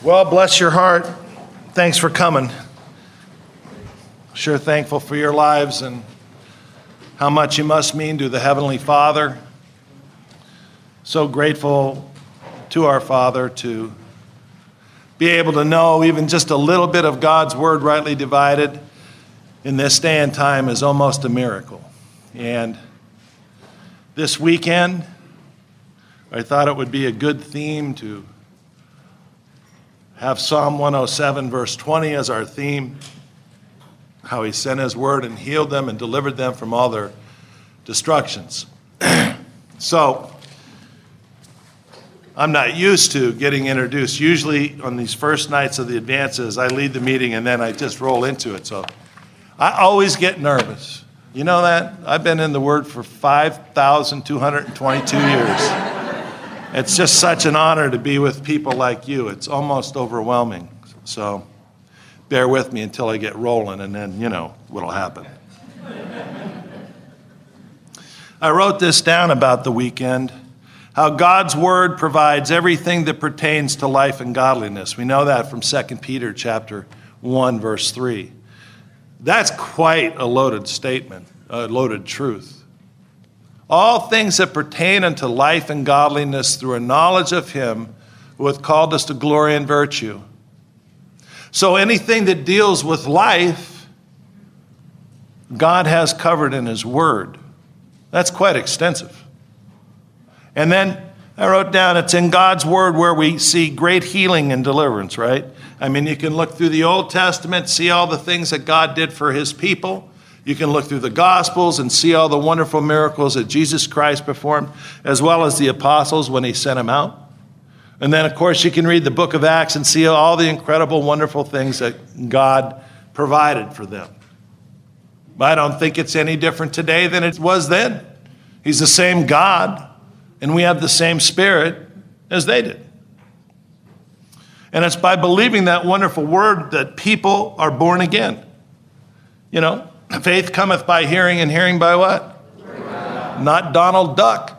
Well, bless your heart. Thanks for coming. Sure thankful for your lives and how much you must mean to the Heavenly Father. So grateful to our Father to be able to know even just a little bit of God's Word rightly divided in this day and time is almost a miracle. And this weekend, I thought it would be a good theme to have Psalm 107, verse 20 as our theme, how he sent his word and healed them and delivered them from all their destructions. So, I'm not used to getting introduced. Usually on these first nights of the advances, I lead the meeting and then I just roll into it. So, I always get nervous. You know that? I've been in the Word for 5,222 years. It's just such an honor to be with people like you. It's almost overwhelming. So bear with me until I get rolling, and then, you know, what'll happen. I wrote this down about the weekend, how God's Word provides everything that pertains to life and godliness. We know that from 2 Peter chapter 1, verse 3. That's quite a loaded statement, a loaded truth. All things that pertain unto life and godliness through a knowledge of him who hath called us to glory and virtue. So anything that deals with life, God has covered in his word. That's quite extensive. And then I wrote down, it's in God's word where we see great healing and deliverance, right? I mean, you can look through the Old Testament, see all the things that God did for his people. You can look through the Gospels and see all the wonderful miracles that Jesus Christ performed, as well as the apostles when he sent them out. And then, of course, you can read the book of Acts and see all the incredible, wonderful things that God provided for them. But I don't think it's any different today than it was then. He's the same God, and we have the same Spirit as they did. And it's by believing that wonderful word that people are born again. You know? Faith cometh by hearing, and hearing by what? Not Donald Duck.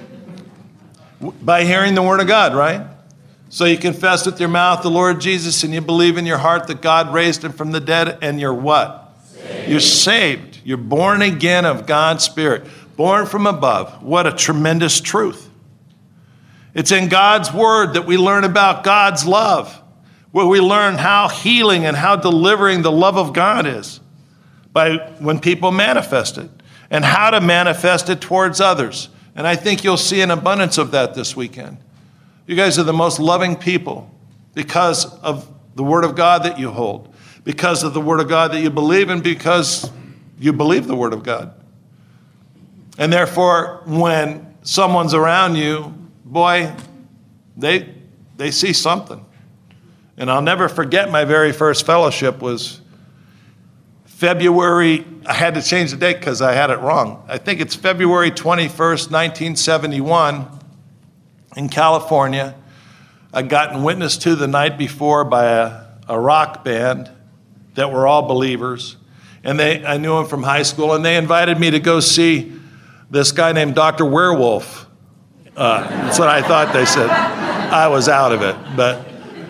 By hearing the word of God, right? So you confess with your mouth the Lord Jesus, and you believe in your heart that God raised him from the dead, and you're what? Saved. You're saved. You're born again of God's Spirit. Born from above. What a tremendous truth. It's in God's word that we learn about God's love, where we learn how healing and how delivering the love of God is. By when people manifest it, and how to manifest it towards others. And I think you'll see an abundance of that this weekend. You guys are the most loving people because of the Word of God that you hold, because of the Word of God that you believe, and because you believe the Word of God. And therefore, when someone's around you, boy, they see something. And I'll never forget my very first fellowship was February, I had to change the date because I had it wrong. I think it's February 21st, 1971 in California. I'd gotten witnessed to the night before by a rock band that were all believers. And I knew them from high school, and they invited me to go see this guy named Dr. Werewolf. That's what I thought they said. I was out of it, but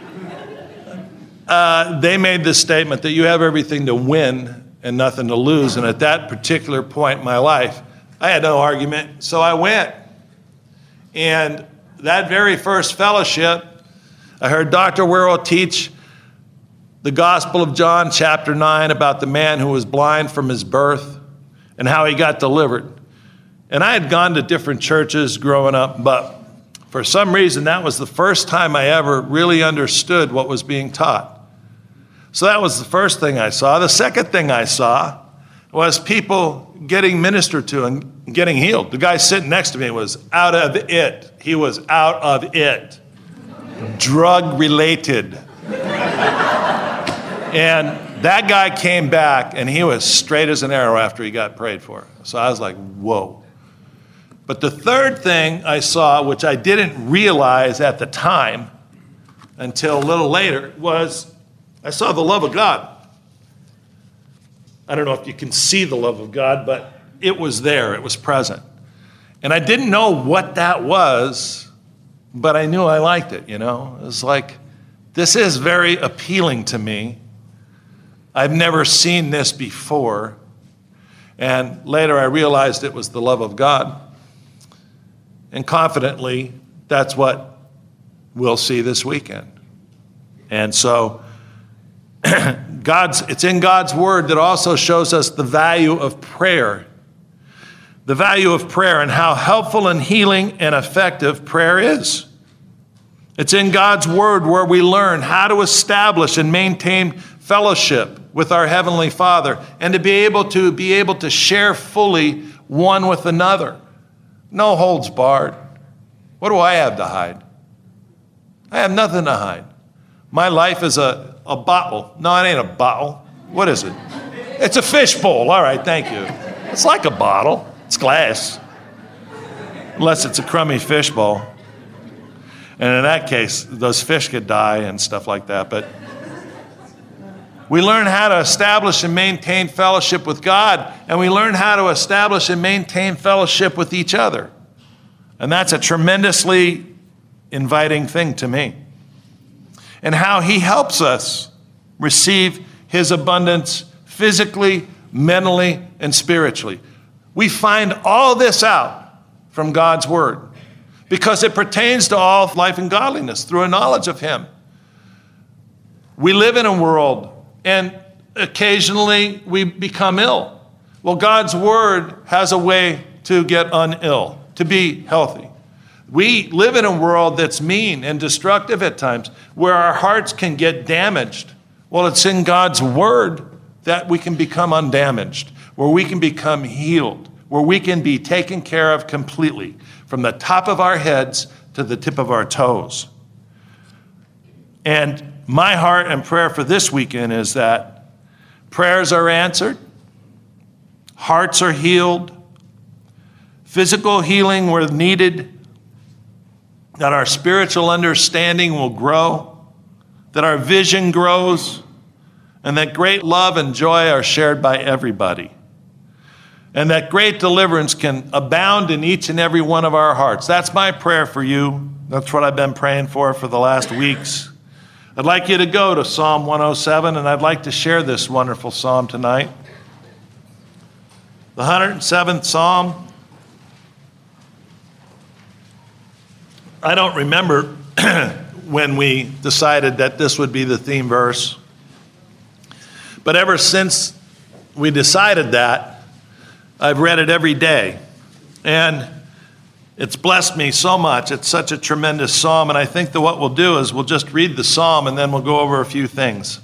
they made this statement that you have everything to win and nothing to lose. And at that particular point in my life, I had no argument, so I went. And that very first fellowship, I heard Dr. Werewolf teach the Gospel of John, chapter 9, about the man who was blind from his birth and how he got delivered. And I had gone to different churches growing up, but for some reason, that was the first time I ever really understood what was being taught. So that was the first thing I saw. The second thing I saw was people getting ministered to and getting healed. The guy sitting next to me was out of it. He was out of it. Drug-related. And that guy came back, and he was straight as an arrow after he got prayed for. So I was like, whoa. But the third thing I saw, which I didn't realize at the time until a little later, was I saw the love of God. I don't know if you can see the love of God, but it was there. It was present. And I didn't know what that was, but I knew I liked it, you know. It was like, This is very appealing to me. I've never seen this before. And later I realized it was the love of God. And confidently, that's what we'll see this weekend. And so it's in God's word that also shows us the value of prayer. The value of prayer and how helpful and healing and effective prayer is. It's in God's word where we learn how to establish and maintain fellowship with our Heavenly Father and to be able to share fully one with another. No holds barred. What do I have to hide? I have nothing to hide. My life is a bottle. No, it ain't a bottle. What is it? It's a fishbowl. All right, thank you. It's like a bottle. It's glass. Unless it's a crummy fishbowl. And in that case, those fish could die and stuff like that. But we learn how to establish and maintain fellowship with God, and we learn how to establish and maintain fellowship with each other. And that's a tremendously inviting thing to me. And how he helps us receive his abundance physically, mentally, and spiritually. We find all this out from God's word because it pertains to all life and godliness through a knowledge of him. We live in a world and occasionally we become ill. Well, God's word has a way to get unill, to be healthy. We live in a world that's mean and destructive at times, where our hearts can get damaged. Well, it's in God's word that we can become undamaged, where we can become healed, where we can be taken care of completely, from the top of our heads to the tip of our toes. And my heart and prayer for this weekend is that prayers are answered, hearts are healed, physical healing where needed, that our spiritual understanding will grow, that our vision grows, and that great love and joy are shared by everybody. And that great deliverance can abound in each and every one of our hearts. That's my prayer for you. That's what I've been praying for the last weeks. I'd like you to go to Psalm 107, and I'd like to share this wonderful psalm tonight. The 107th Psalm. I don't remember when we decided that this would be the theme verse. But ever since we decided that, I've read it every day. And it's blessed me so much. It's such a tremendous psalm. And I think that what we'll do is we'll just read the psalm and then we'll go over a few things.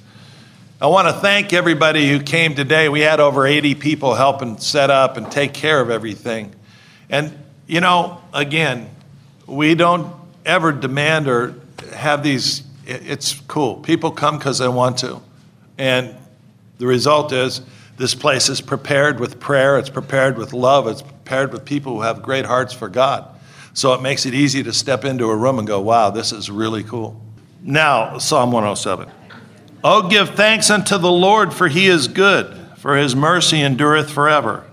I want to thank everybody who came today. We had over 80 people helping set up and take care of everything. And, you know, again, we don't ever demand or have these, it's cool. People come because they want to. And the result is this place is prepared with prayer. It's prepared with love. It's prepared with people who have great hearts for God. So it makes it easy to step into a room and go, wow, this is really cool. Now, Psalm 107. Oh, give thanks unto the Lord, for he is good, for his mercy endureth forever.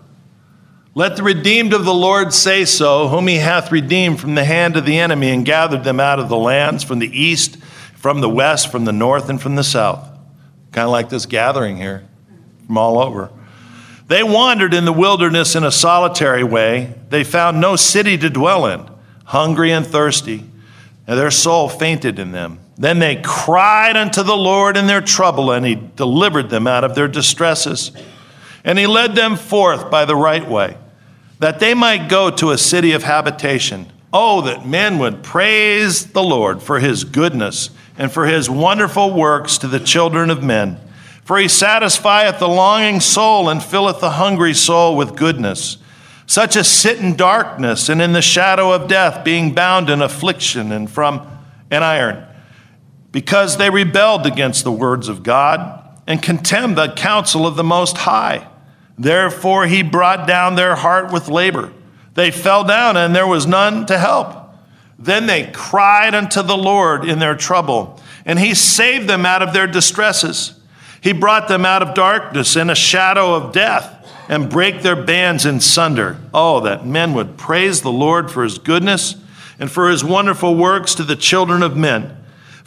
Let the redeemed of the Lord say so, whom he hath redeemed from the hand of the enemy and gathered them out of the lands, from the east, from the west, from the north, and from the south. Kind of like this gathering here from all over. They wandered in the wilderness in a solitary way. They found no city to dwell in, hungry and thirsty, and their soul fainted in them. Then they cried unto the Lord in their trouble, and he delivered them out of their distresses. And he led them forth by the right way, that they might go to a city of habitation. Oh, that men would praise the Lord for his goodness and for his wonderful works to the children of men. For he satisfieth the longing soul and filleth the hungry soul with goodness. Such as sit in darkness and in the shadow of death, being bound in affliction and from an iron, because they rebelled against the words of God and contemned the counsel of the Most High. Therefore he brought down their heart with labor. They fell down, and there was none to help. Then they cried unto the Lord in their trouble, and he saved them out of their distresses. He brought them out of darkness in a shadow of death, and brake their bands in sunder. Oh, that men would praise the Lord for his goodness and for his wonderful works to the children of men.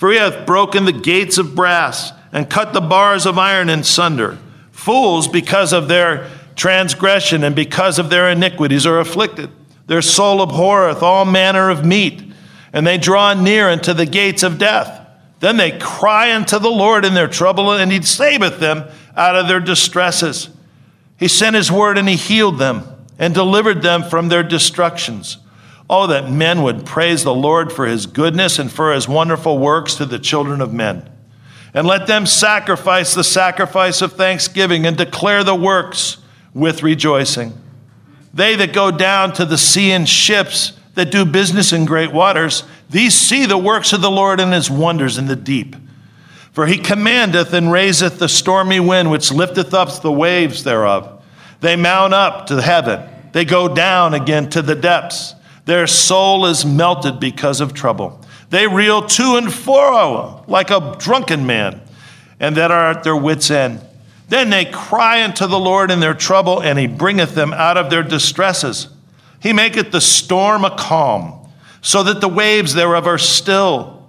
For he hath broken the gates of brass and cut the bars of iron in sunder. Fools, because of their transgression and because of their iniquities, are afflicted. Their soul abhorreth all manner of meat, and they draw near unto the gates of death. Then they cry unto the Lord in their trouble, and he saveth them out of their distresses. He sent his word, and he healed them, and delivered them from their destructions. Oh, that men would praise the Lord for his goodness and for his wonderful works to the children of men. And let them sacrifice the sacrifice of thanksgiving and declare the works with rejoicing. They that go down to the sea in ships, that do business in great waters, these see the works of the Lord and his wonders in the deep. For he commandeth and raiseth the stormy wind, which lifteth up the waves thereof. They mount up to heaven. They go down again to the depths. Their soul is melted because of trouble. They reel to and fro like a drunken man, and that are at their wits' end. Then they cry unto the Lord in their trouble, and he bringeth them out of their distresses. He maketh the storm a calm, so that the waves thereof are still.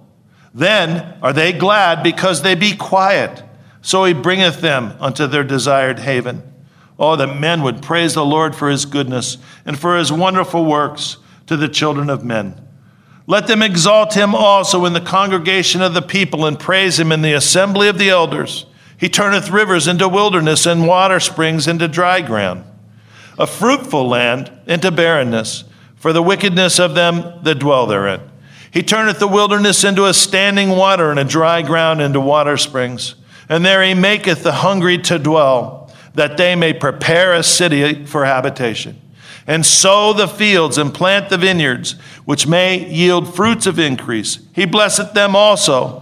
Then are they glad because they be quiet. So he bringeth them unto their desired haven. Oh, that men would praise the Lord for his goodness and for his wonderful works to the children of men. Let them exalt him also in the congregation of the people, and praise him in the assembly of the elders. He turneth rivers into wilderness, and water springs into dry ground. A fruitful land into barrenness, for the wickedness of them that dwell therein. He turneth the wilderness into a standing water, and a dry ground into water springs. And there he maketh the hungry to dwell, that they may prepare a city for habitation. And sow the fields, and plant the vineyards, which may yield fruits of increase. He blesseth them also,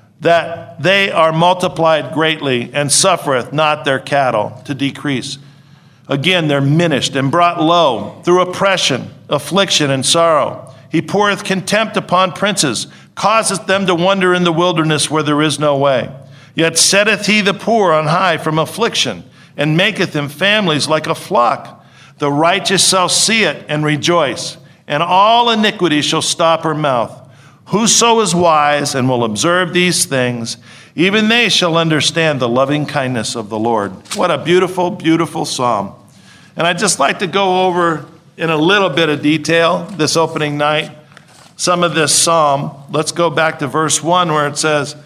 that they are multiplied greatly, and suffereth not their cattle to decrease. Again, they're minished and brought low through oppression, affliction, and sorrow. He poureth contempt upon princes, causeth them to wander in the wilderness where there is no way. Yet setteth he the poor on high from affliction, and maketh them families like a flock. The righteous shall see it and rejoice, and all iniquity shall stop her mouth. Whoso is wise and will observe these things, even they shall understand the loving kindness of the Lord. What a beautiful, beautiful psalm. And I'd just like to go over in a little bit of detail this opening night, some of this psalm. Let's go back to verse 1 where it says,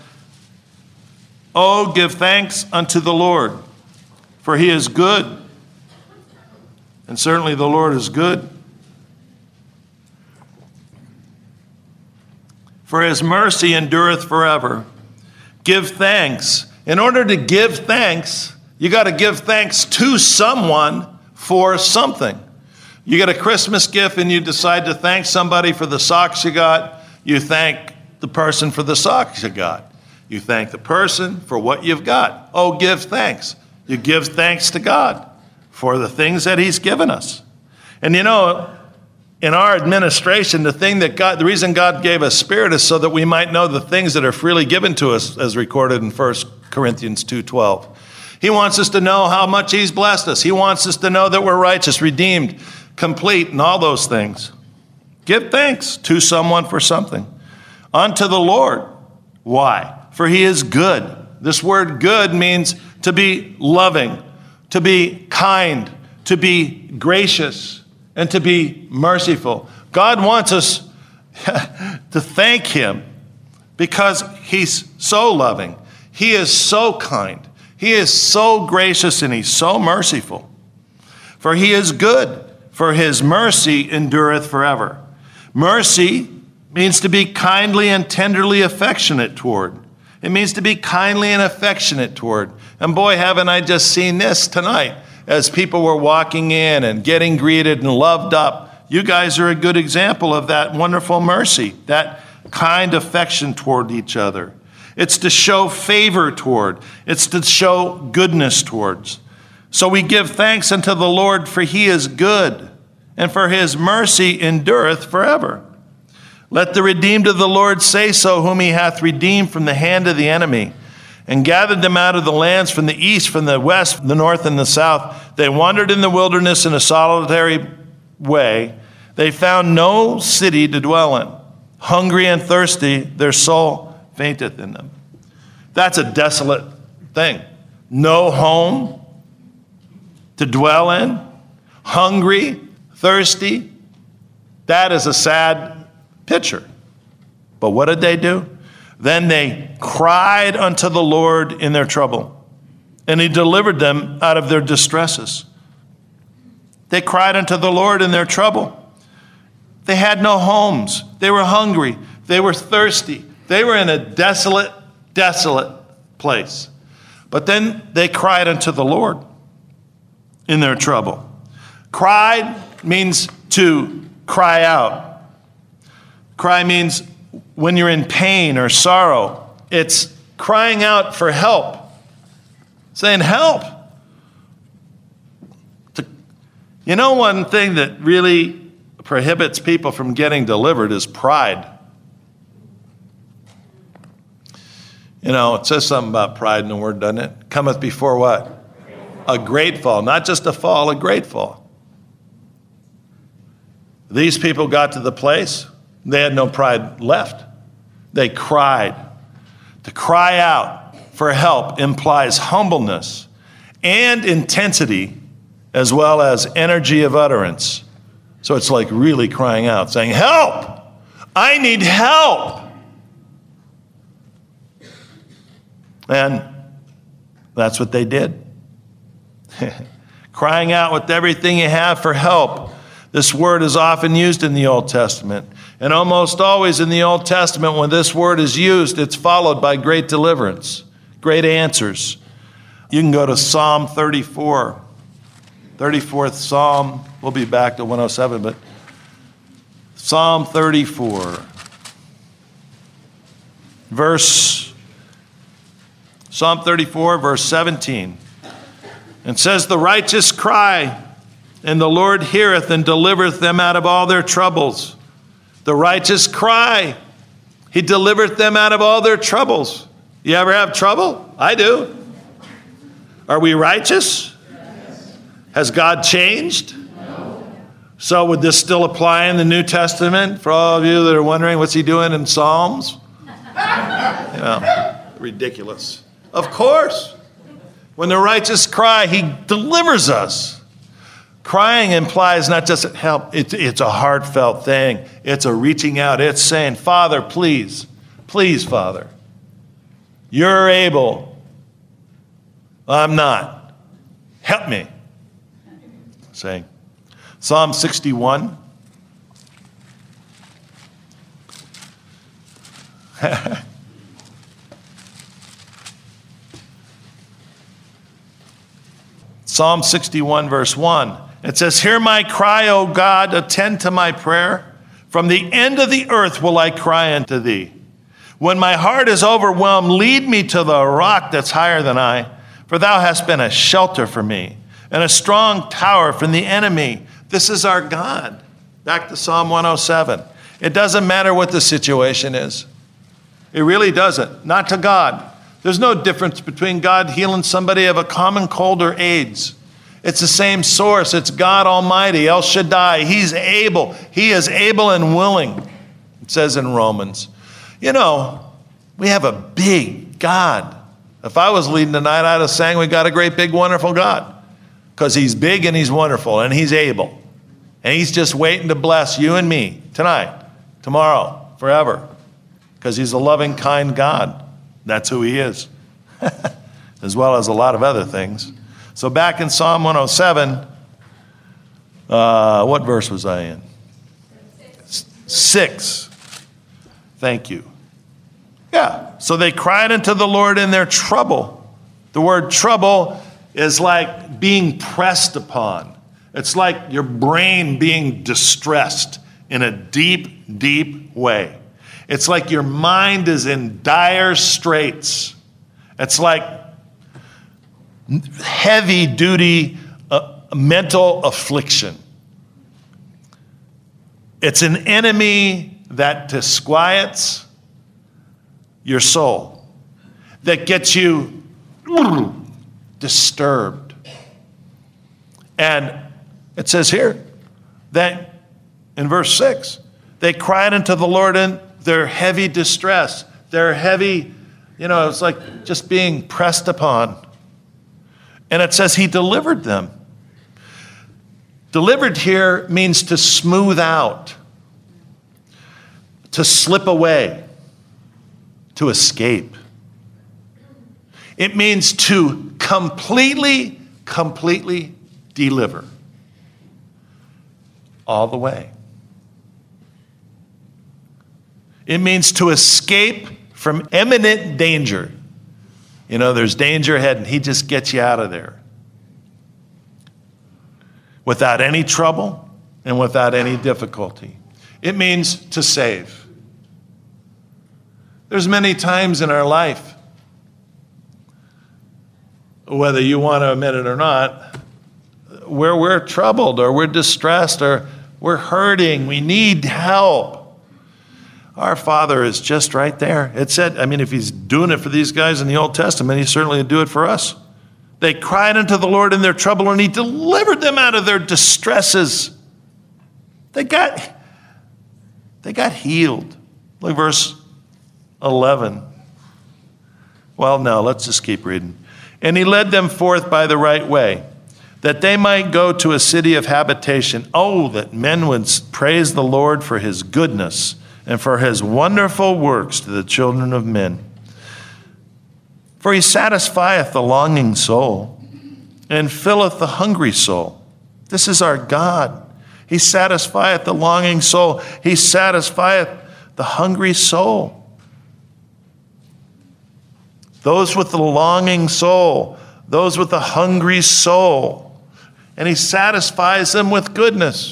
Oh, give thanks unto the Lord, for he is good. And certainly the Lord is good. For his mercy endureth forever. Give thanks. In order to give thanks, you got to give thanks to someone for something. You get a Christmas gift and you decide to thank somebody for the socks you got. You thank the person for the socks you got. You thank the person for what you've got. Oh, give thanks. You give thanks to God for the things that he's given us. And you know, in our administration, the reason God gave us Spirit is so that we might know the things that are freely given to us, as recorded in 1 Corinthians 2:12. He wants us to know how much he's blessed us. He wants us to know that we're righteous, redeemed, complete, and all those things. Give thanks to someone for something. Unto the Lord. Why? For he is good. This word good means to be loving, to be kind, to be gracious, and to be merciful. God wants us to thank him because he's so loving. He is so kind. He is so gracious, and he's so merciful. For he is good, for his mercy endureth forever. Mercy means to be kindly and tenderly affectionate toward. It means to be kindly and affectionate toward. And boy, haven't I just seen this tonight as people were walking in and getting greeted and loved up. You guys are a good example of that wonderful mercy, that kind affection toward each other. It's to show favor toward. It's to show goodness towards. So we give thanks unto the Lord, for he is good, and for his mercy endureth forever. Let the redeemed of the Lord say so, whom he hath redeemed from the hand of the enemy, and gathered them out of the lands from the east, from the west, from the north, and the south. They wandered in the wilderness in a solitary way. They found no city to dwell in. Hungry and thirsty, their soul fainteth in them. That's a desolate thing. No home to dwell in, hungry, thirsty. That is a sad picture. But what did they do? Then they cried unto the Lord in their trouble, and he delivered them out of their distresses. They cried unto the Lord in their trouble. They had no homes. They were hungry. They were thirsty. They were in a desolate, desolate place. But then they cried unto the Lord in their trouble. Cried means to cry out. Cry means when you're in pain or sorrow. It's crying out for help. Saying, help. You know, one thing that really prohibits people from getting delivered is pride. You know, it says something about pride in the word, doesn't it? Cometh before what? A great fall. Not just a fall, a great fall. These people got to the place, they had no pride left. They cried. To cry out for help implies humbleness and intensity, as well as energy of utterance. So it's like really crying out, saying, help! I need help! And that's what they did. Crying out with everything you have for help. This word is often used in the Old Testament. And almost always in the Old Testament, when this word is used, it's followed by great deliverance, great answers. You can go to Psalm 34. 34th Psalm. We'll be back to 107, but Psalm 34. Psalm 34, verse 17. It says, the righteous cry, and the Lord heareth and delivereth them out of all their troubles. The righteous cry. He delivereth them out of all their troubles. You ever have trouble? I do. Are we righteous? Yes. Has God changed? No. So would this still apply in the New Testament? For all of you that are wondering, what's he doing in Psalms? Ridiculous. Of course. When the righteous cry, he delivers us. Crying implies not just help, it's a heartfelt thing. It's a reaching out. It's saying, Father, please, please, Father, you're able. I'm not. Help me. Saying, Psalm 61. Psalm 61, verse 1. It says, hear my cry, O God, attend to my prayer. From the end of the earth will I cry unto thee. When my heart is overwhelmed, lead me to the rock that's higher than I. For thou hast been a shelter for me and a strong tower from the enemy. This is our God. Back to Psalm 107. It doesn't matter what the situation is. It really doesn't. Not to God. There's no difference between God healing somebody of a common cold or AIDS. It's the same source. It's God Almighty, El Shaddai. He's able. He is able and willing, it says in Romans. You know, we have a big God. If I was leading tonight, I'd have sang, we got a great, big, wonderful God. Because he's big and he's wonderful and he's able. And he's just waiting to bless you and me tonight, tomorrow, forever. Because he's a loving, kind God. That's who he is. As well as a lot of other things. So back in Psalm 107, what verse was I in? 6. Thank you. Yeah, so they cried unto the Lord in their trouble. The word trouble is like being pressed upon. It's like your brain being distressed in a deep, deep way. It's like your mind is in dire straits. It's like heavy-duty mental affliction. It's an enemy that disquiets your soul, that gets you disturbed. And it says here that in verse 6, they cried unto the Lord in their heavy distress. They're heavy, it's like just being pressed upon. And it says he delivered them. Delivered here means to smooth out, to slip away, to escape. It means to completely deliver. All the way. It means to escape from imminent danger. There's danger ahead, and he just gets you out of there. Without any trouble and without any difficulty. It means to save. There's many times in our life, whether you want to admit it or not, where we're troubled or we're distressed or we're hurting. We need help. Our Father is just right there. It said, if he's doing it for these guys in the Old Testament, he certainly would do it for us. They cried unto the Lord in their trouble, and he delivered them out of their distresses. They got healed. Look, verse 11. Well, no, let's just keep reading. And he led them forth by the right way, that they might go to a city of habitation. Oh, that men would praise the Lord for his goodness and for his wonderful works to the children of men. For he satisfieth the longing soul and filleth the hungry soul. This is our God. He satisfieth the longing soul. He satisfieth the hungry soul. Those with the longing soul, those with the hungry soul. And he satisfies them with goodness.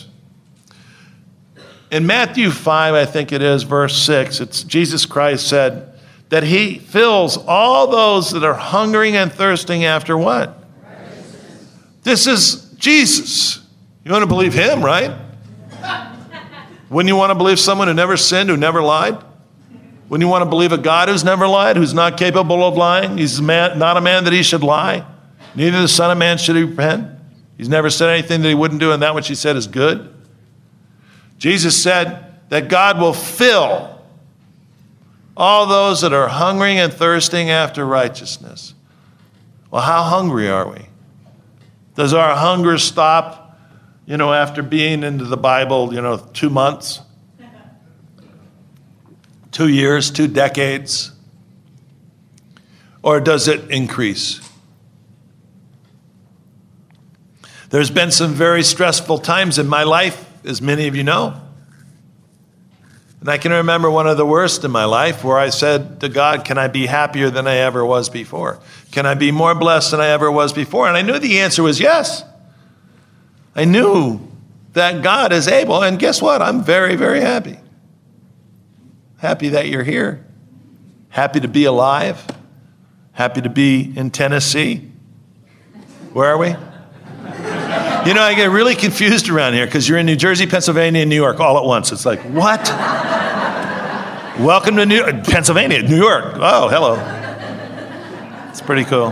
In Matthew 5, I think it is, verse 6, it's Jesus Christ said that he fills all those that are hungering and thirsting after what? This is Jesus. You want to believe him, right? Wouldn't you want to believe someone who never sinned, who never lied? Wouldn't you want to believe a God who's never lied, who's not capable of lying? He's not a man that he should lie. Neither the Son of Man should he repent. He's never said anything that he wouldn't do, and that which he said is good. Jesus said that God will fill all those that are hungering and thirsting after righteousness. Well, how hungry are we? Does our hunger stop, after being into the Bible, 2 months? 2 years, 2 decades? Or does it increase? There's been some very stressful times in my life, as many of you know. And I can remember one of the worst in my life where I said to God, can I be happier than I ever was before? Can I be more blessed than I ever was before? And I knew the answer was yes. I knew that God is able. And guess what? I'm very, very happy. Happy that you're here. Happy to be alive. Happy to be in Tennessee. Where are we? I get really confused around here because you're in New Jersey, Pennsylvania, and New York all at once. It's like, what? Welcome to Pennsylvania, New York. Oh, hello. It's pretty cool.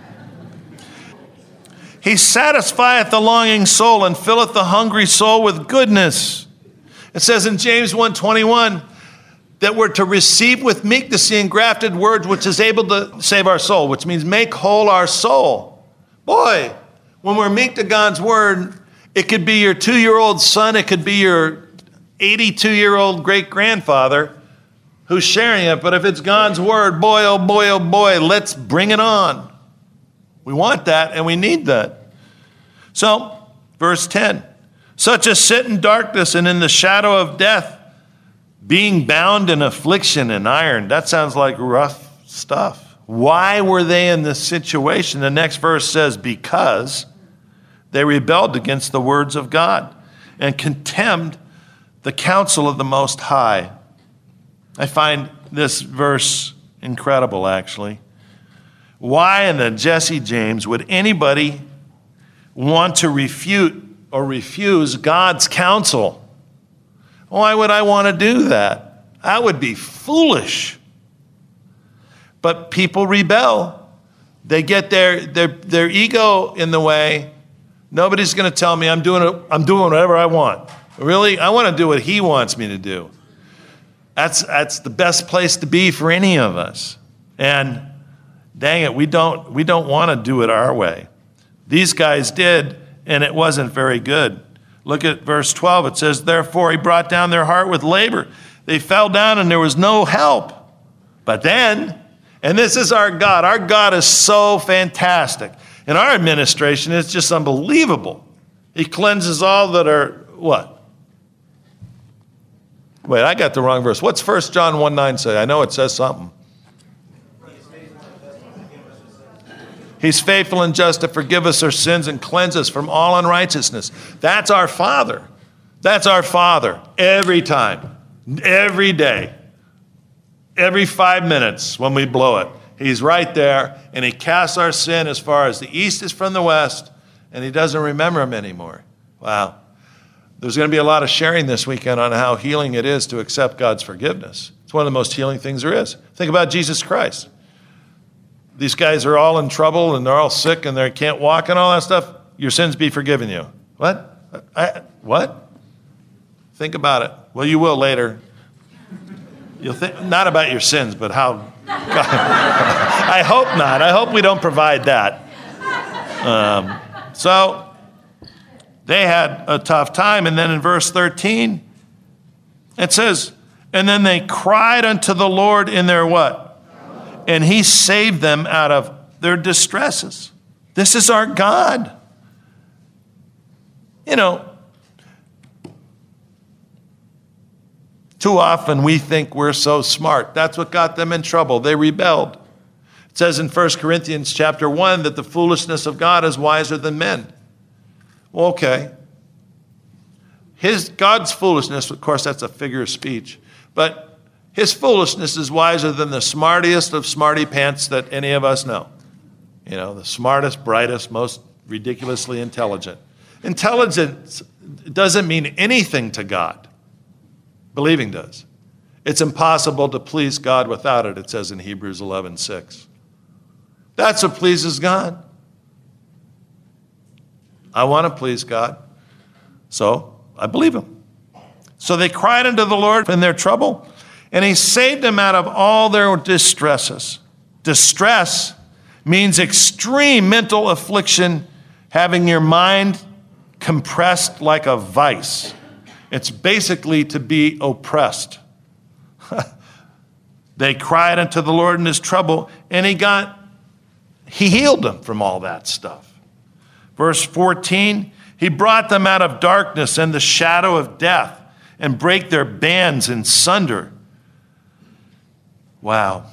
He satisfieth the longing soul and filleth the hungry soul with goodness. It says in James 1:21 that we're to receive with meekness the engrafted word which is able to save our soul, which means make whole our soul. Boy, when we're meek to God's word, it could be your 2-year-old son, it could be your 82-year-old great-grandfather who's sharing it. But if it's God's word, boy, oh boy, let's bring it on. We want that and we need that. So, verse 10, such as sit in darkness and in the shadow of death, being bound in affliction and iron. That sounds like rough stuff. Why were they in this situation? The next verse says, because they rebelled against the words of God and contemned the counsel of the Most High. I find this verse incredible, actually. Why in the Jesse James would anybody want to refute or refuse God's counsel? Why would I want to do that? I would be foolish. But people rebel. They get their ego in the way. Nobody's going to tell me I'm doing whatever I want. Really? I want to do what he wants me to do. That's the best place to be for any of us. And dang it, we don't want to do it our way. These guys did, and it wasn't very good. Look at verse 12. It says, therefore he brought down their heart with labor. They fell down and there was no help. But then, and this is our God is so fantastic. In our administration, it's just unbelievable. He cleanses all that are, what? Wait, I got the wrong verse. What's 1 John 1:9 say? I know it says something. He's faithful and just to forgive us our sins and cleanse us from all unrighteousness. That's our Father. That's our Father every time, every day, every 5 minutes when we blow it. He's right there, and he casts our sin as far as the east is from the west, and he doesn't remember them anymore. Wow. There's going to be a lot of sharing this weekend on how healing it is to accept God's forgiveness. It's one of the most healing things there is. Think about Jesus Christ. These guys are all in trouble, and they're all sick, and they can't walk and all that stuff. Your sins be forgiven you. What? What? Think about it. Well, you will later. You'll think, not about your sins, but how God. I hope not. I hope we don't provide that. So they had a tough time. And then in verse 13, it says, and then they cried unto the Lord in their what? And he saved them out of their distresses. This is our God. You know, too often we think we're so smart. That's what got them in trouble. They rebelled. It says in 1 Corinthians chapter 1 that the foolishness of God is wiser than men. Well, okay. God's foolishness, of course, that's a figure of speech, but his foolishness is wiser than the smartiest of smarty pants that any of us know. You know, the smartest, brightest, most ridiculously intelligent. Intelligence doesn't mean anything to God. Believing does. It's impossible to please God without it, it says in Hebrews 11:6. That's what pleases God. I want to please God, so I believe him. So they cried unto the Lord in their trouble, and he saved them out of all their distresses. Distress means extreme mental affliction, having your mind compressed like a vice. It's basically to be oppressed. They cried unto the Lord in his trouble, and he healed them from all that stuff. Verse 14, he brought them out of darkness and the shadow of death, and brake their bands in sunder. Wow.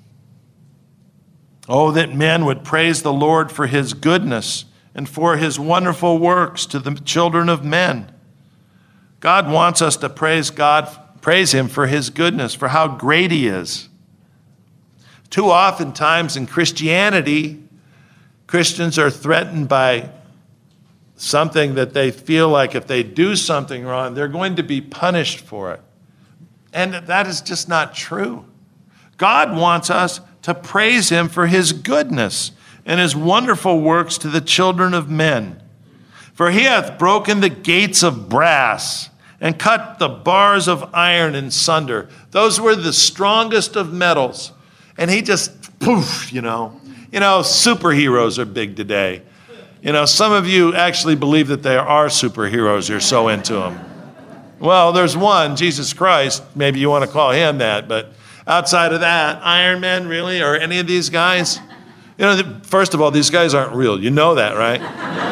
Oh, that men would praise the Lord for his goodness and for his wonderful works to the children of men. God wants us to praise him for his goodness, for how great he is. Too often times in Christianity, Christians are threatened by something that they feel like if they do something wrong, they're going to be punished for it. And that is just not true. God wants us to praise him for his goodness and his wonderful works to the children of men. For he hath broken the gates of brass and cut the bars of iron in sunder. Those were the strongest of metals. And he just, poof, you know, superheroes are big today. You know, some of you actually believe that they are superheroes. You're so into them. Well, there's one, Jesus Christ. Maybe you want to call him that, but outside of that, Iron Man, really, or any of these guys? You know, first of all, these guys aren't real. You know that, right?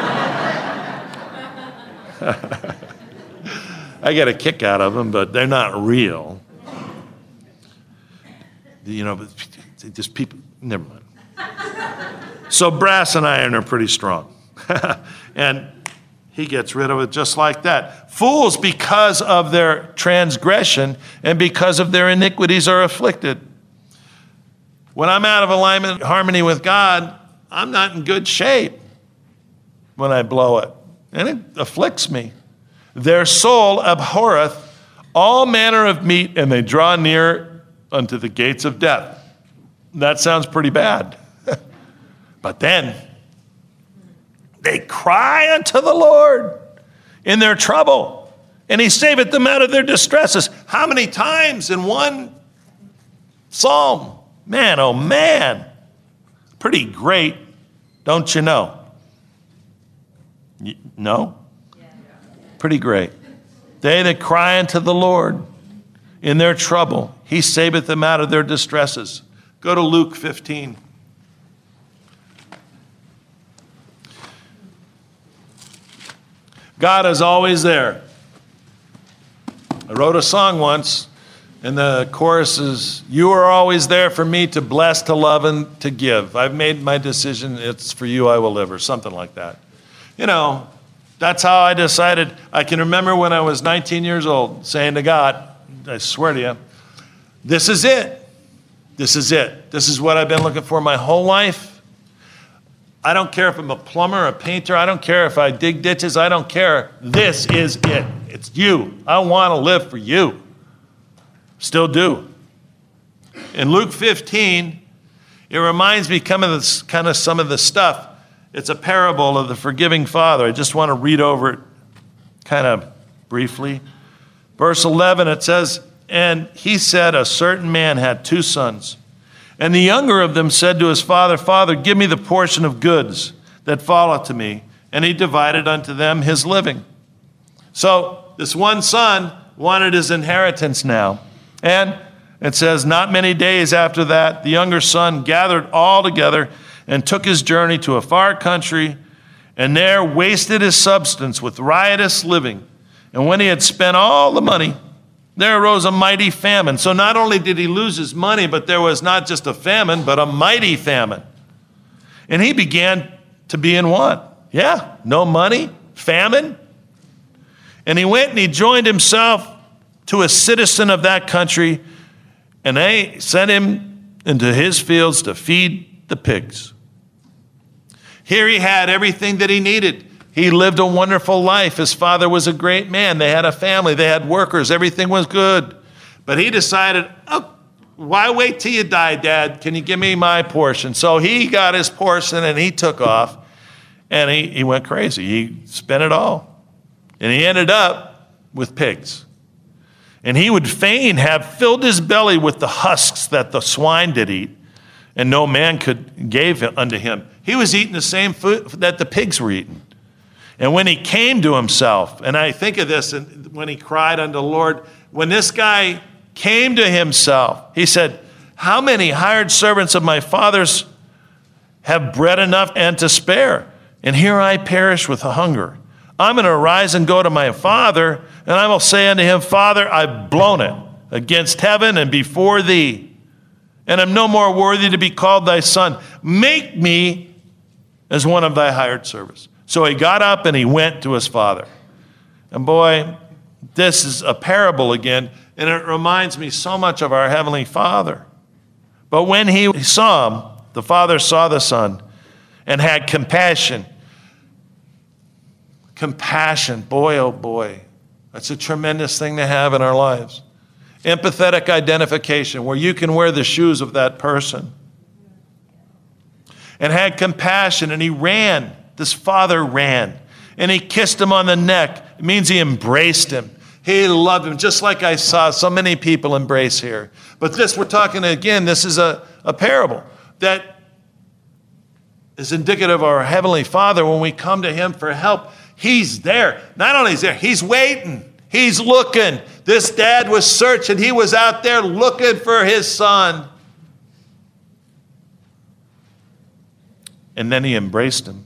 I get a kick out of them, but they're not real. You know, but just people, never mind. So brass and iron are pretty strong. And he gets rid of it just like that. Fools, because of their transgression and because of their iniquities, are afflicted. When I'm out of alignment, harmony with God, I'm not in good shape when I blow it. And it afflicts me. Their soul abhorreth all manner of meat, and they draw near unto the gates of death. That sounds pretty bad. But then they cry unto the Lord in their trouble, and he saveth them out of their distresses. How many times in one psalm? Man, oh man. Pretty great, don't you know? No? Pretty great. They that cry unto the Lord in their trouble, he saveth them out of their distresses. Go to Luke 15. God is always there. I wrote a song once, and the chorus is, you are always there for me to bless, to love, and to give. I've made my decision, it's for you I will live, or something like that. You know, that's how I decided. I can remember when I was 19 years old saying to God, I swear to you, this is it. This is it. This is what I've been looking for my whole life. I don't care if I'm a plumber, a painter. I don't care if I dig ditches. I don't care. This is it. It's you. I want to live for you. Still do. In Luke 15, it reminds me kind of some of the stuff. It's a parable of the forgiving father. I just want to read over it kind of briefly. Verse 11, it says, and he said, a certain man had 2 sons. And the younger of them said to his father, Father, give me the portion of goods that falleth to me. And he divided unto them his living. So this one son wanted his inheritance now. And it says, not many days after that, the younger son gathered all together and took his journey to a far country, and there wasted his substance with riotous living. And when he had spent all the money, there arose a mighty famine. So not only did he lose his money, but there was not just a famine, but a mighty famine. And he began to be in want. Yeah, no money, famine. And he went and he joined himself to a citizen of that country, and they sent him into his fields to feed the pigs. Here he had everything that he needed. He lived a wonderful life. His father was a great man. They had a family. They had workers. Everything was good. But he decided, oh, why wait till you die, Dad? Can you give me my portion? So he got his portion and he took off. And he went crazy. He spent it all. And he ended up with pigs. And he would fain have filled his belly with the husks that the swine did eat, and no man could give unto him. He was eating the same food that the pigs were eating. And when he came to himself, and I think of this, and when he cried unto the Lord, when this guy came to himself, he said, how many hired servants of my father's have bread enough and to spare? And here I perish with hunger. I'm going to arise and go to my father, and I will say unto him, Father, I've blown it against heaven and before thee, and am no more worthy to be called thy son. Make me as one of thy hired servants. So he got up and he went to his father. And boy, this is a parable again, and it reminds me so much of our Heavenly Father. But when he saw him, the father saw the son and had compassion. Compassion, boy, oh boy. That's a tremendous thing to have in our lives. Empathetic identification, where you can wear the shoes of that person. And had compassion, and he ran. This father ran. And he kissed him on the neck. It means he embraced him. He loved him, just like I saw so many people embrace here. But this, we're talking again, this is a parable that is indicative of our Heavenly Father. When we come to him for help, he's there. Not only is there, he's waiting. He's looking. This dad was searching. He was out there looking for his son. And then he embraced him.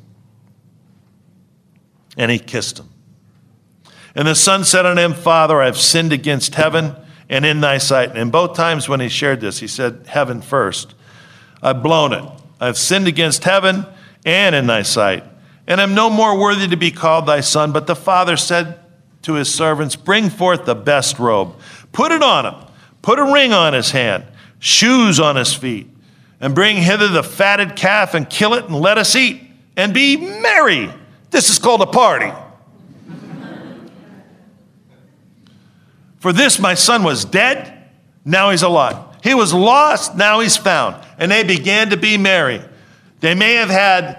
And he kissed him. And the son said unto him, Father, I have sinned against heaven and in thy sight. And both times when he shared this, he said heaven first. I've blown it. I've sinned against heaven and in thy sight. And am no more worthy to be called thy son. But the father said to his servants, bring forth the best robe. Put it on him. Put a ring on his hand. Shoes on his feet. And bring hither the fatted calf and kill it and let us eat. And be merry. This is called a party. For this my son was dead, now he's alive. He was lost, now he's found. And they began to be merry. They may have had,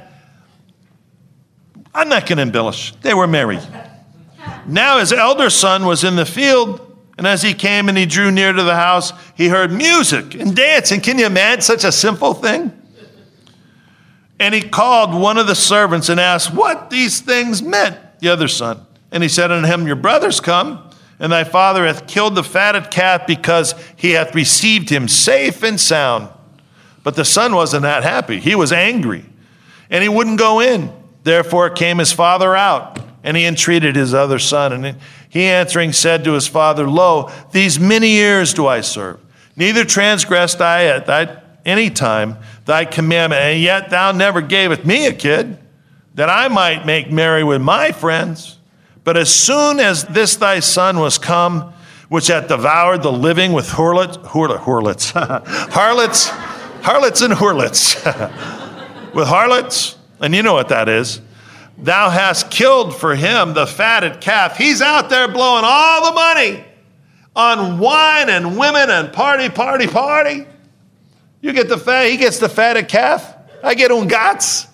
I'm not going to embellish, they were merry. Now his elder son was in the field, And as he came and he drew near to the house, he heard music and dancing. Can you imagine such a simple thing? And he called one of the servants and asked what these things meant, the other son. And he said unto him, your brother's come, and thy father hath killed the fatted calf because he hath received him safe and sound. But the son wasn't that happy. He was angry, and he wouldn't go in. Therefore came his father out, and he entreated his other son. And he answering said to his father, lo, these many years do I serve. Neither transgressed I at any time thy commandment, and yet thou never gavest me a kid, that I might make merry with my friends. But as soon as this thy son was come, which hath devoured the living with harlots and harlots, with harlots, and you know what that is. Thou hast killed for him the fatted calf. He's out there blowing all the money on wine and women and party. You get he gets the fatted calf. I get ungats.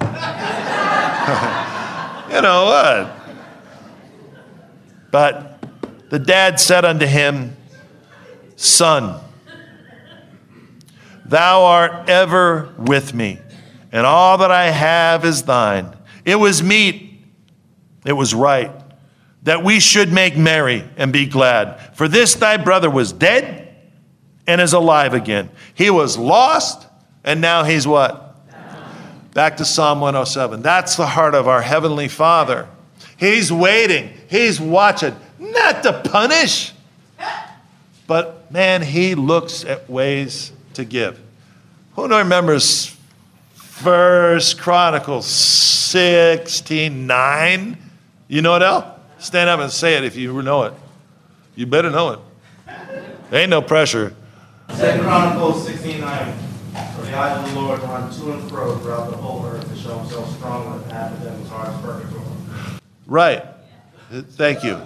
You know what? But the dad said unto him, son, thou art ever with me, and all that I have is thine. It was meet, it was right, that we should make merry and be glad. For this thy brother was dead and is alive again. He was lost, and now he's what? Back to Psalm 107. That's the heart of our Heavenly Father. He's waiting. He's watching. Not to punish, but man, he looks at ways to give. Who remembers 1 Chronicles 16:9? You know it, El? Stand up and say it if you know it. You better know it. There ain't no pressure. 2 Chronicles 16:9. For the eyes of the Lord run to and fro throughout the whole earth to show himself strong on behalf of them whose heart is perfect for him. Right. Thank you.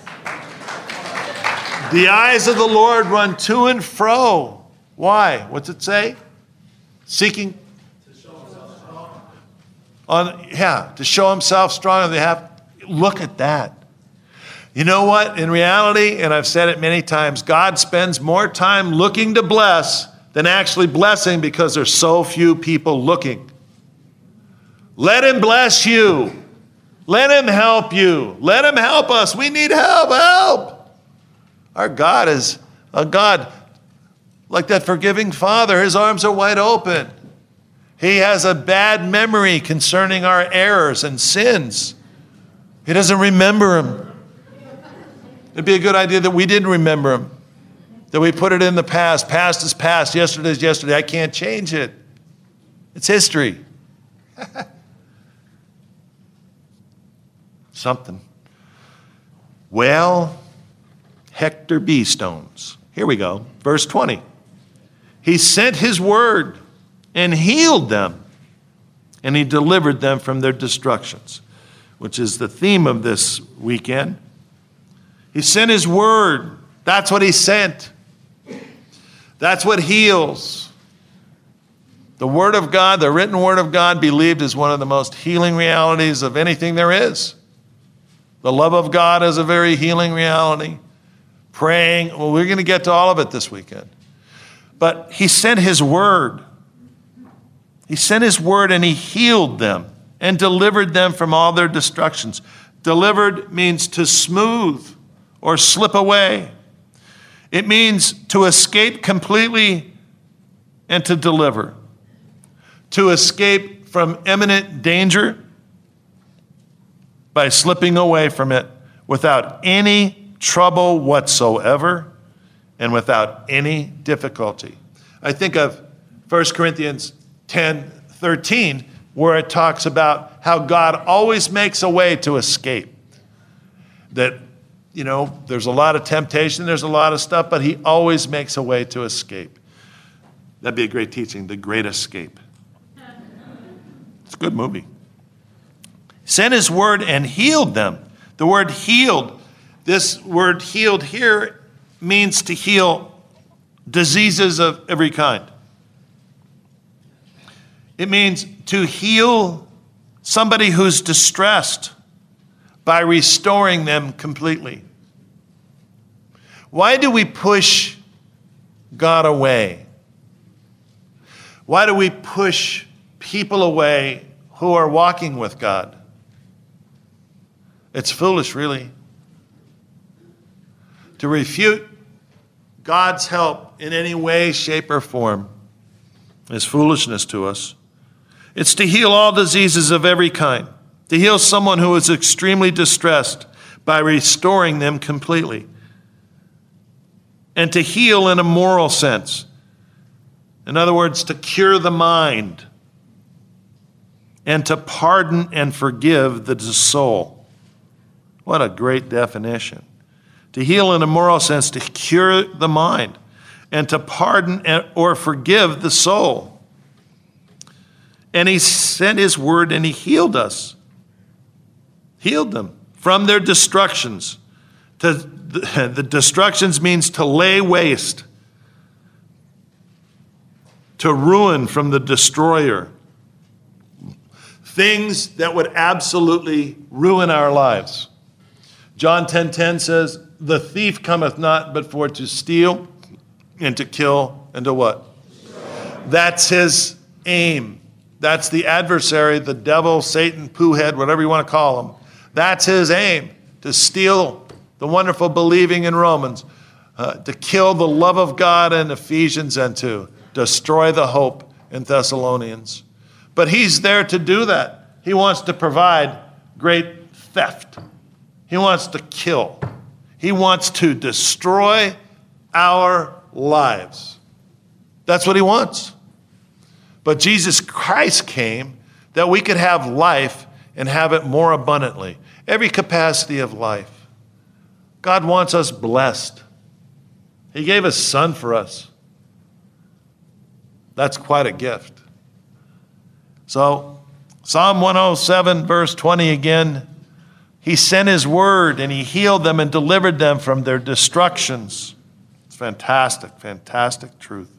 The eyes of the Lord run to and fro. Why? What's it say? Seeking. To show himself strong. To show himself strong on behalf. Look at that. You know what? In reality, and I've said it many times, God spends more time looking to bless than actually blessing because there's so few people looking. Let him bless you. Let him help you. Let him help us. We need help. Help. Our God is a God like that forgiving Father. His arms are wide open. He has a bad memory concerning our errors and sins. He doesn't remember them. It'd be a good idea that we didn't remember them, that we put it in the past. Past is past. Yesterday is yesterday. I can't change it. It's history. Something. Well, Hector B. Stones. Here we go. Verse 20. He sent his word and healed them, and he delivered them from their destructions, which is the theme of this weekend. He sent his word. That's what he sent. That's what heals. The word of God, the written word of God, believed is one of the most healing realities of anything there is. The love of God is a very healing reality. Praying, well, we're going to get to all of it this weekend. But he sent his word. He sent his word and he healed them and delivered them from all their destructions. Delivered means to smooth or slip away. It means to escape completely and to deliver. To escape from imminent danger by slipping away from it without any trouble whatsoever and without any difficulty. I think of 1 Corinthians 10:13, where it talks about how God always makes a way to escape. That, you know, there's a lot of temptation, there's a lot of stuff, but he always makes a way to escape. That'd be a great teaching, The Great Escape. It's a good movie. Sent his word and healed them. The word healed, this word healed here means to heal diseases of every kind. It means to heal somebody who's distressed by restoring them completely. Why do we push God away? Why do we push people away who are walking with God? It's foolish, really. To refute God's help in any way, shape, or form is foolishness to us. It's to heal all diseases of every kind, to heal someone who is extremely distressed by restoring them completely, and to heal in a moral sense. In other words, to cure the mind, and to pardon and forgive the soul. What a great definition. To heal in a moral sense, to cure the mind, and to pardon or forgive the soul. And he sent his word and he healed us. Healed them from their destructions. The destructions means to lay waste, to ruin from the destroyer. Things that would absolutely ruin our lives. John 10:10 says, the thief cometh not but for to steal and to kill and to what? That's his aim. That's the adversary, the devil, Satan, pooh-head, whatever you want to call him. That's his aim, to steal the wonderful believing in Romans, to kill the love of God in Ephesians, and to destroy the hope in Thessalonians. But he's there to do that. He wants to provide great theft. He wants to kill. He wants to destroy our lives. That's what he wants. But Jesus Christ came that we could have life and have it more abundantly. Every capacity of life. God wants us blessed. He gave his son for us. That's quite a gift. So, Psalm 107, verse 20 again. He sent his word and he healed them and delivered them from their destructions. It's fantastic, fantastic truth.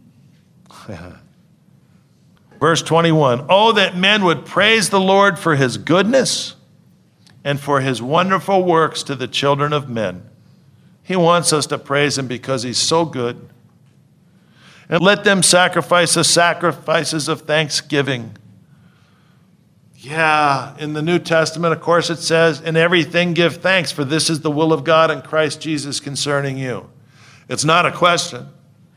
Verse 21, oh, that men would praise the Lord for his goodness and for his wonderful works to the children of men. He wants us to praise him because he's so good. And let them sacrifice the sacrifices of thanksgiving. Yeah, in the New Testament, of course, it says, in everything give thanks, for this is the will of God in Christ Jesus concerning you. It's not a question.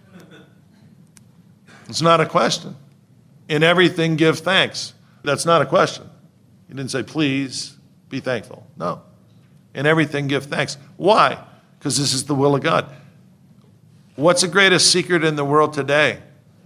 It's not a question. In everything give thanks. That's not a question. He didn't say, please be thankful. No. In everything give thanks. Why? Because this is the will of God. What's the greatest secret in the world today?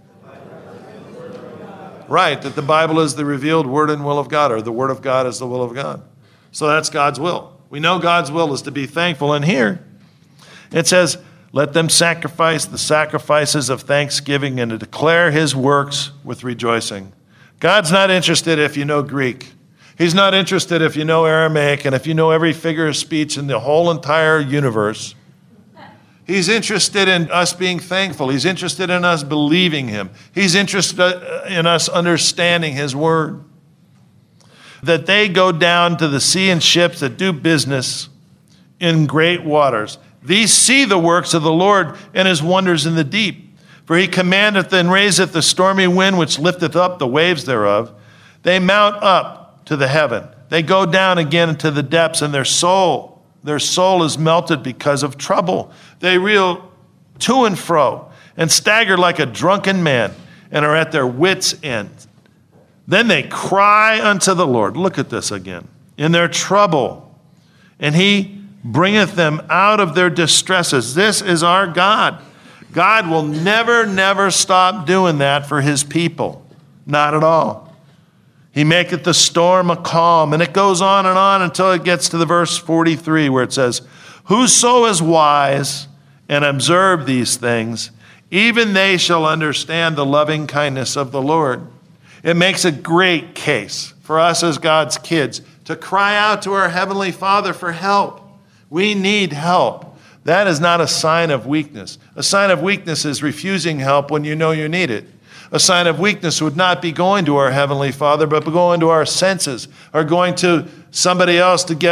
Right, that the Bible is the revealed word and will of God, or the word of God is the will of God. So that's God's will. We know God's will is to be thankful. And here it says, let them sacrifice the sacrifices of thanksgiving and to declare his works with rejoicing. God's not interested if you know Greek. He's not interested if you know Aramaic and if you know every figure of speech in the whole entire universe. He's interested in us being thankful. He's interested in us believing him. He's interested in us understanding his word. That they go down to the sea in ships that do business in great waters. These see the works of the Lord and his wonders in the deep. For he commandeth and raiseth the stormy wind which lifteth up the waves thereof. They mount up to the heaven. They go down again into the depths, and their soul is melted because of trouble. They reel to and fro and stagger like a drunken man and are at their wits' end. Then they cry unto the Lord. Look at this again. In their trouble. And he bringeth them out of their distresses. This is our God. God will never, never stop doing that for his people. Not at all. He maketh the storm a calm. And it goes on until it gets to the verse 43 where it says, whoso is wise and observe these things, even they shall understand the loving kindness of the Lord. It makes a great case for us as God's kids to cry out to our Heavenly Father for help. We need help. That is not a sign of weakness. A sign of weakness is refusing help when you know you need it. A sign of weakness would not be going to our Heavenly Father, but going to our senses or going to somebody else to get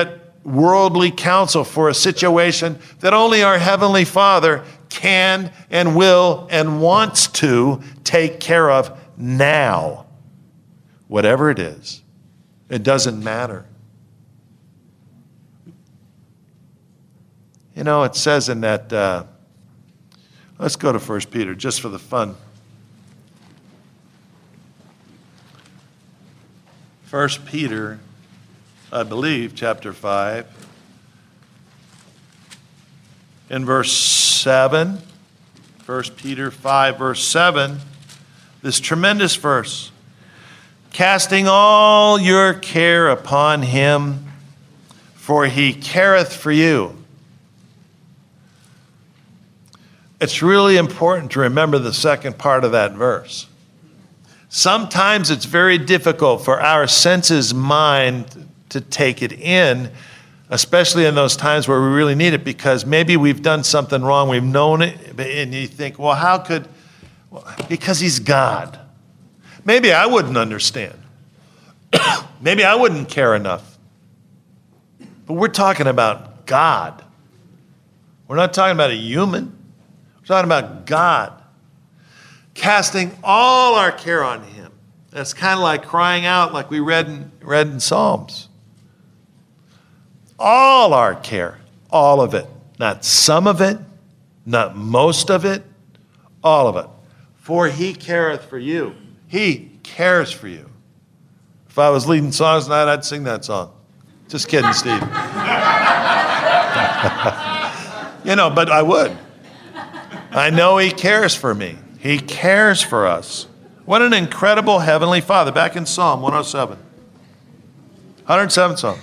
worldly counsel for a situation that only our Heavenly Father can and will and wants to take care of now. Whatever it is, it doesn't matter. You know, it says in that, let's go to 1 Peter just for the fun. 1 Peter, I believe, chapter 5, in verse 7. 1 Peter 5, verse 7, this tremendous verse. Casting all your care upon him, for he careth for you. It's really important to remember the second part of that verse. Sometimes it's very difficult for our senses mind to take it in, especially in those times where we really need it, because maybe we've done something wrong, we've known it, and you think, well, how could, well, because he's God. Maybe I wouldn't understand. Maybe I wouldn't care enough. But we're talking about God. We're not talking about a human. We're talking about God. Casting all our care on him. That's kind of like crying out like we read in Psalms. All our care, all of it. Not some of it, not most of it, all of it. For he careth for you. He cares for you. If I was leading songs tonight, I'd sing that song. Just kidding, Steve. But I would. I know he cares for me. He cares for us. What an incredible Heavenly Father. Back in Psalm 107. 107th Psalm.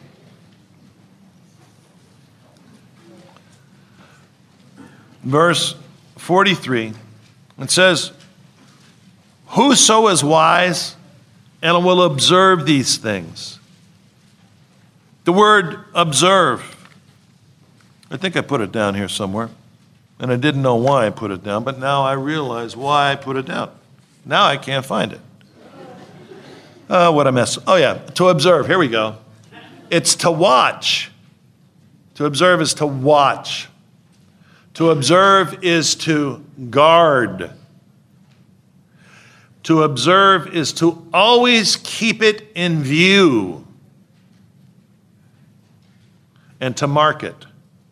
Verse 43. It says, whoso is wise and will observe these things. The word observe. I think I put it down here somewhere. And I didn't know why I put it down, but now I realize why I put it down. Now I can't find it. What a mess. Oh, yeah, to observe. Here we go. It's to watch. To observe is to watch. To observe is to guard. To observe is to always keep it in view and to mark it.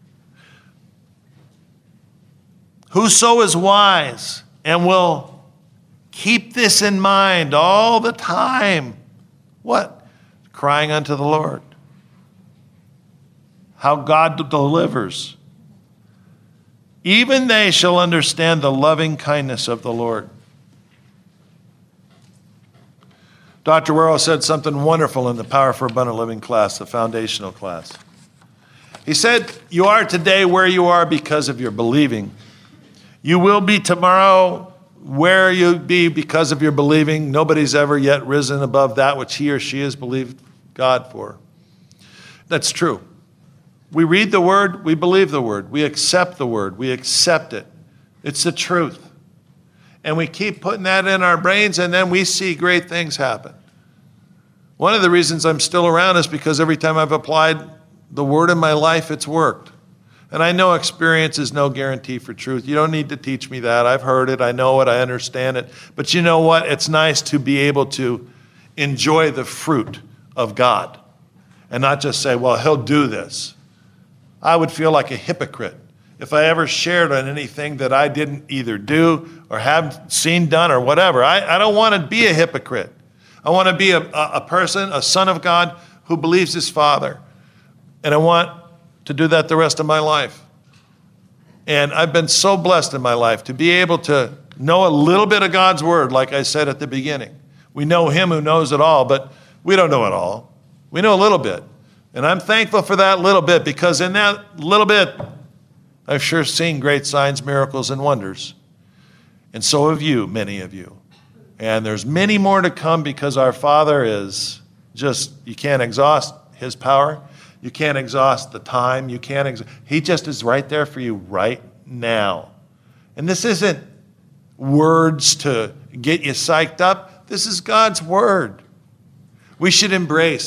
Whoso is wise and will keep this in mind all the time. What? Crying unto the Lord. How God delivers. Even they shall understand the loving kindness of the Lord. Dr. Werrell said something wonderful in the Power for Abundant Living class, the foundational class. He said, you are today where you are because of your believing. You will be tomorrow where you'll be because of your believing. Nobody's ever yet risen above that which he or she has believed God for. That's true. We read the word, we believe the word, we accept the word, we accept it. It's the truth. And we keep putting that in our brains, and then we see great things happen. One of the reasons I'm still around is because every time I've applied the word in my life, it's worked. And I know experience is no guarantee for truth. You don't need to teach me that. I've heard it. I know it. I understand it. But you know what? It's nice to be able to enjoy the fruit of God and not just say, well, he'll do this. I would feel like a hypocrite if I ever shared on anything that I didn't either do or have seen done or whatever. I don't want to be a hypocrite. I want to be a person, a son of God who believes his Father. And I want to do that the rest of my life. And I've been so blessed in my life to be able to know a little bit of God's word, like I said at the beginning. We know him who knows it all, but we don't know it all. We know a little bit. And I'm thankful for that little bit, because in that little bit, I've sure seen great signs, miracles, and wonders. And so have you, many of you. And there's many more to come, because our Father is just, you can't exhaust his power. You can't exhaust the time. He just is right there for you right now. And this isn't words to get you psyched up. This is God's word. We should embrace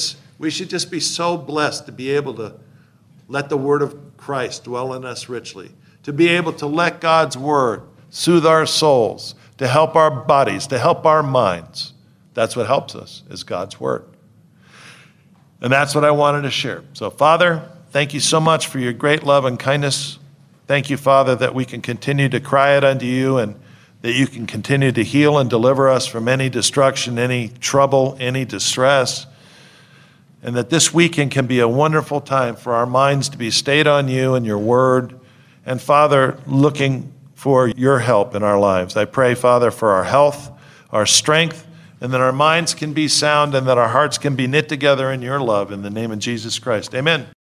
We should just be so blessed to be able to let the word of Christ dwell in us richly, to be able to let God's word soothe our souls, to help our bodies, to help our minds. That's what helps us, is God's word. And that's what I wanted to share. So, Father, thank you so much for your great love and kindness. Thank you, Father, that we can continue to cry it unto you and that you can continue to heal and deliver us from any destruction, any trouble, any distress. And that this weekend can be a wonderful time for our minds to be stayed on you and your word. And, Father, looking for your help in our lives. I pray, Father, for our health, our strength, and that our minds can be sound and that our hearts can be knit together in your love. In the name of Jesus Christ, amen.